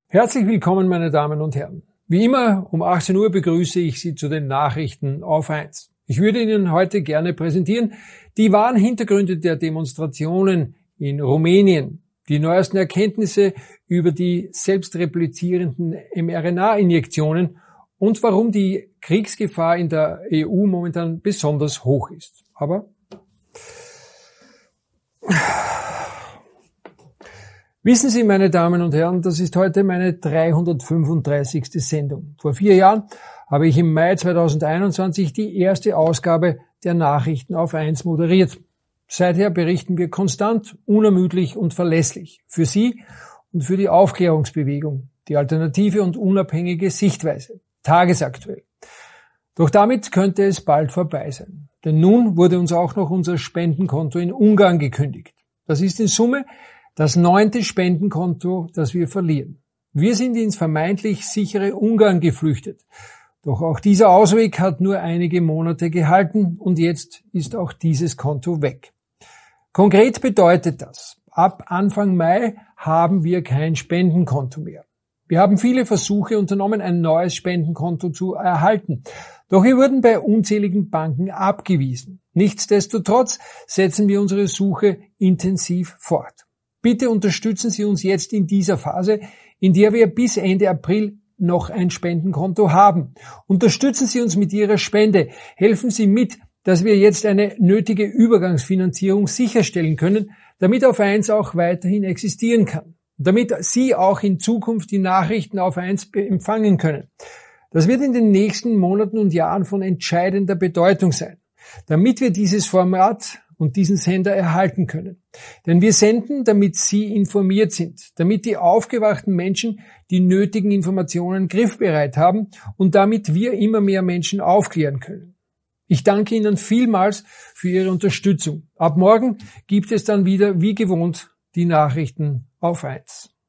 Herzlich willkommen, meine Damen und Herren. Wie immer, um 18 Uhr begrüße ich Sie zu den Nachrichten auf 1. Ich würde Ihnen heute gerne präsentieren die wahren Hintergründe der Demonstrationen in Rumänien, die neuesten Erkenntnisse über die selbstreplizierenden mRNA-Injektionen und warum die Kriegsgefahr in der EU momentan besonders hoch ist. Aber wissen Sie, meine Damen und Herren, das ist heute meine 335. Sendung. Vor 4 Jahren habe ich im Mai 2021 die erste Ausgabe der Nachrichten auf 1 moderiert. Seither berichten wir konstant, unermüdlich und verlässlich für Sie und für die Aufklärungsbewegung, die alternative und unabhängige Sichtweise, tagesaktuell. Doch damit könnte es bald vorbei sein. Denn nun wurde uns auch noch unser Spendenkonto in Ungarn gekündigt. Das ist in Summe das 9. Spendenkonto, das wir verlieren. Wir sind ins vermeintlich sichere Ungarn geflüchtet. Doch auch dieser Ausweg hat nur einige Monate gehalten und jetzt ist auch dieses Konto weg. Konkret bedeutet das, ab Anfang Mai haben wir kein Spendenkonto mehr. Wir haben viele Versuche unternommen, ein neues Spendenkonto zu erhalten. Doch wir wurden bei unzähligen Banken abgewiesen. Nichtsdestotrotz setzen wir unsere Suche intensiv fort. Bitte unterstützen Sie uns jetzt in dieser Phase, in der wir bis Ende April noch ein Spendenkonto haben. Unterstützen Sie uns mit Ihrer Spende. Helfen Sie mit, dass wir jetzt eine nötige Übergangsfinanzierung sicherstellen können, damit auf 1 auch weiterhin existieren kann. Damit Sie auch in Zukunft die Nachrichten auf 1 empfangen können. Das wird in den nächsten Monaten und Jahren von entscheidender Bedeutung sein, damit wir dieses Format und diesen Sender erhalten können. Denn wir senden, damit Sie informiert sind, damit die aufgewachten Menschen die nötigen Informationen griffbereit haben und damit wir immer mehr Menschen aufklären können. Ich danke Ihnen vielmals für Ihre Unterstützung. Ab morgen gibt es dann wieder, wie gewohnt, die Nachrichten auf 1.